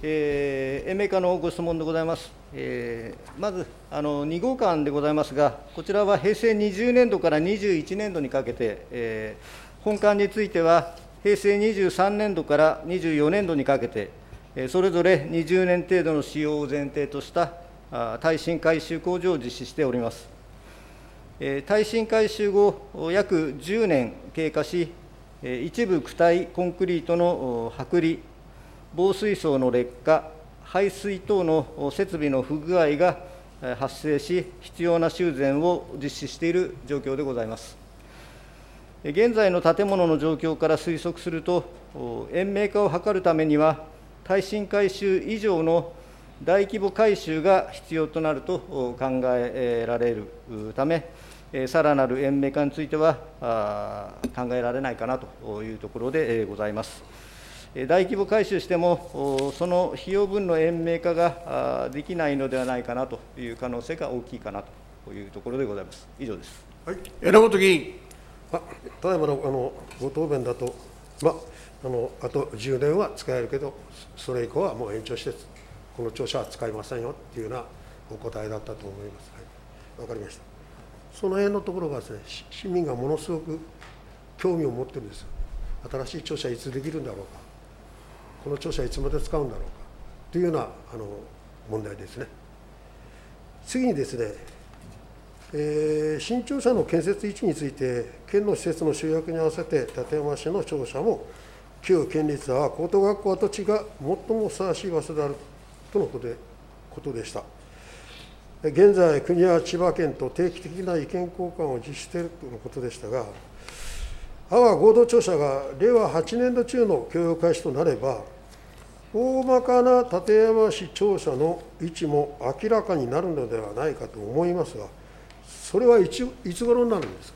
えー、延命課のご質問でございます。えー、まずあのに号館でございますが、こちらは平成にじゅうねんどからにじゅういちねんどにかけて、えー、本館については、平成にじゅうさんねんどからにじゅうよねんどにかけて、えー、それぞれにじゅうねん程度の使用を前提としたあ耐震改修工事を実施しております。えー、耐震改修後、約じゅうねん経過し、えー、一部躯体コンクリートの剥離、防水層の劣化、排水等の設備の不具合が発生し、必要な修繕を実施している状況でございます。現在の建物の状況から推測すると、延命化を図るためには、耐震改修以上の大規模改修が必要となると考えられるため、さらなる延命化については考えられないかなというところでございます。大規模改修しても、その費用分の延命化ができないのではないかなという可能性が大きいかなというところでございます。以上です。 はい、 榎本議員。 あただいまのあのご答弁だと、まあの、あとじゅうねんは使えるけど、それ以降はもう延長して、この庁舎は使いませんよっていうようなお答えだったと思います。はい、わかりました。その辺のところがですね、市民がものすごく興味を持ってるんですよ。新しい庁舎いつできるんだろうか。この庁舎いつまで使うんだろうかというようなあの問題ですね。次にですね、えー、新庁舎の建設位置について、県の施設の集約に合わせて、館山市の庁舎も、旧県立は高等学校跡地が最もふさわしい場所であるとのことでことでした。現在、国や千葉県と定期的な意見交換を実施しているとのことでしたが、阿波合同庁舎がれいわはちねんど中の供用開始となれば、大まかな館山市庁舎の位置も明らかになるのではないかと思いますが、それはいつ、いつ頃になるんですか。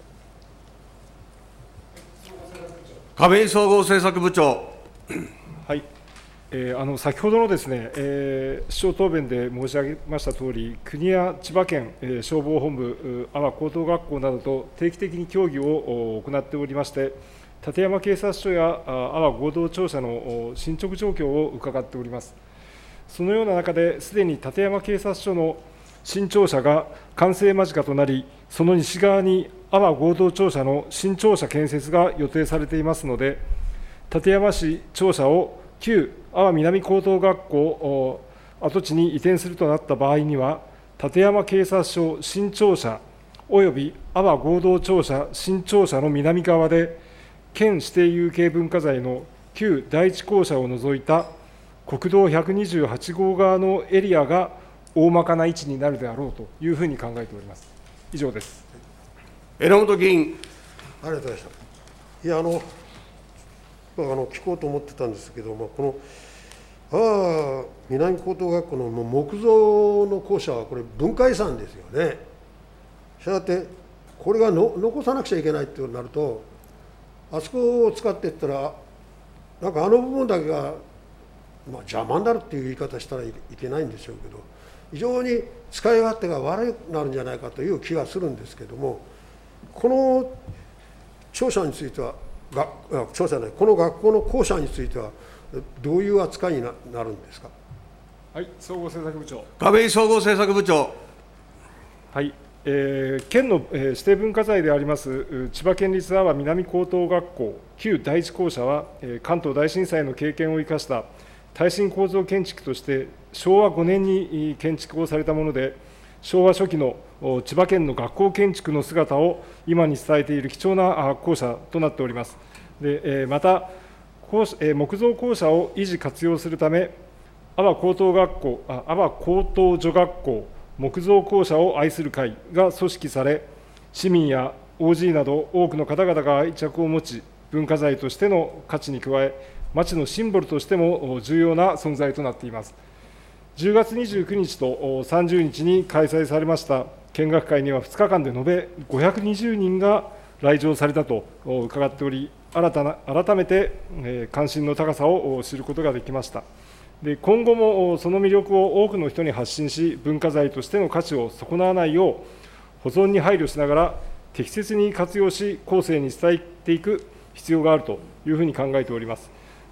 亀井総合政策部長。 はい、えー、あの先ほどのですね、えー、市長答弁で申し上げましたとおり、国や千葉県、えー、消防本部、阿波高等学校などと定期的に協議を行っておりまして、館山警察署や阿波合同庁舎の進捗状況を伺っております。そのような中で、すでに館山警察署の新庁舎が完成間近となり、その西側に阿波合同庁舎の新庁舎建設が予定されていますので、館山市庁舎を旧阿波南高等学校跡地に移転するとなった場合には、館山警察署新庁舎および阿波合同庁舎新庁舎の南側で、県指定有形文化財の旧第一校舎を除いた国道ひゃくにじゅうはちごう側のエリアが大まかな位置になるであろうというふうに考えております。以上です。 榎本議員。 ありがとうございました。いや、あの、あの聞こうと思ってたんですけども、このああ南高等学校の木造の校舎は、これ、文化遺産ですよね。したがって、これがの残さなくちゃいけないってなると、あそこを使っていったら、なんかあの部分だけが、まあ、邪魔になるっていう言い方したらいけないんでしょうけど、非常に使い勝手が悪くなるんじゃないかという気がするんですけども、この庁舎については、が庁舎ね、この学校の校舎については、どういう扱いに な, なるんですか。 はい、総合政策部長。 亀井総合政策部長。 はい、えー、県の、えー、指定文化財であります千葉県立阿波南高等学校旧第一校舎は、えー、関東大震災の経験を生かした耐震構造建築としてしょうわごねんに建築をされたもので、昭和初期の千葉県の学校建築の姿を今に伝えている貴重な校舎となっております。でまた、木造校舎を維持活用するため、阿波高等学校、阿波高等女学校木造校舎を愛する会が組織され、市民や オージー など多くの方々が愛着を持ち、文化財としての価値に加え、町のシンボルとしても重要な存在となっています。じゅうがつにじゅうくにちとさんじゅうにちに開催されました見学会には、ふつかかんで延べごひゃくにじゅうにんが来場されたと伺っており、新たな改めて関心の高さを知ることができました。で今後もその魅力を多くの人に発信し、文化財としての価値を損なわないよう、保存に配慮しながら、適切に活用し、後世に伝えていく必要があるというふうに考えております。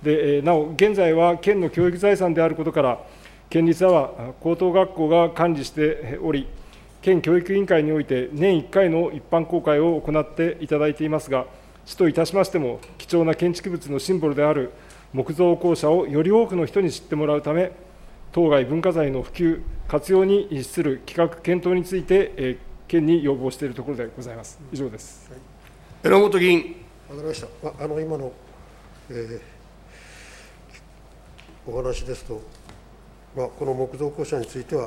でなお、現在は県の教育財産であることから、県立阿波高等学校が管理しており、県教育委員会において年いっかいの一般公開を行っていただいていますが、市といたしましても、貴重な建築物のシンボルである木造校舎をより多くの人に知ってもらうため、当該文化財の普及、活用に資する企画、検討について、えー、県に要望しているところでございます。以上です。 榎本議員。 わかりました。ああの今の、えー、お話ですと、まあ、この木造校舎については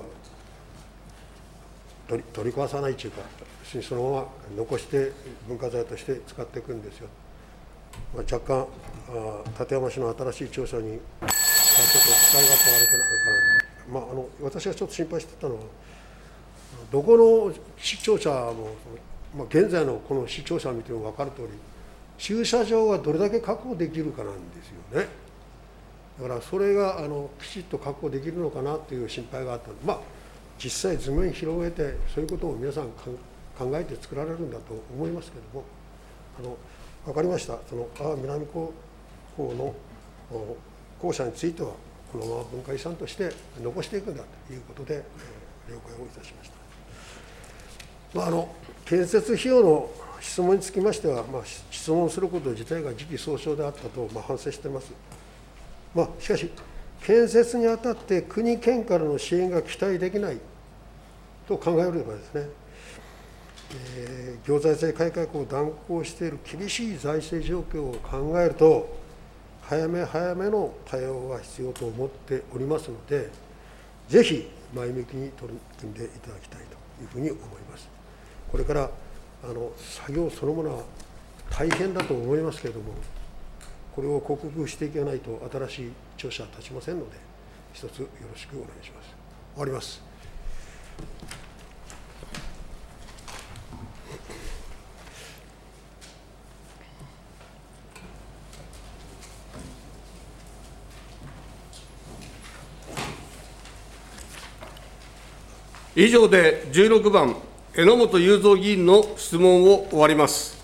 取り、取り壊さないというか、そのまま残して文化財として使っていくんですよ。まあ、若干あ、館山市の新しい庁舎に、ちょっと使い勝手悪くなるかな、まあ、あの私がちょっと心配してたのは、どこの市庁舎も、まあ、現在のこの市庁舎を見ても分かるとおり、駐車場はどれだけ確保できるかなんですよね。だからそれがあのきちっと確保できるのかなという心配があったので、まあ、実際図面広げて、そういうことを皆さん考えて作られるんだと思いますけれども、あの分かりました、その阿波南高校の校舎については、このまま文化遺産として残していくんだということで、えー、了解をいたしました。まあ、あの建設費用の質問につきましては、まあ、質問すること自体が時期尚早であったと、まあ、反省しています。まあ、しかし、建設にあたって国、県からの支援が期待できないと考えればですね、えー、行財政改革を断行している厳しい財政状況を考えると、早め早めの対応が必要と思っておりますので、ぜひ前向きに取り組んでいただきたいというふうに思います。これからあの作業そのものは大変だと思いますけれども、これを克服していかないと新しい庁舎は立ちませんので、一つよろしくお願いします。終わります。 以上でじゅうろくばん、榎本雄三議員の質問を終わります。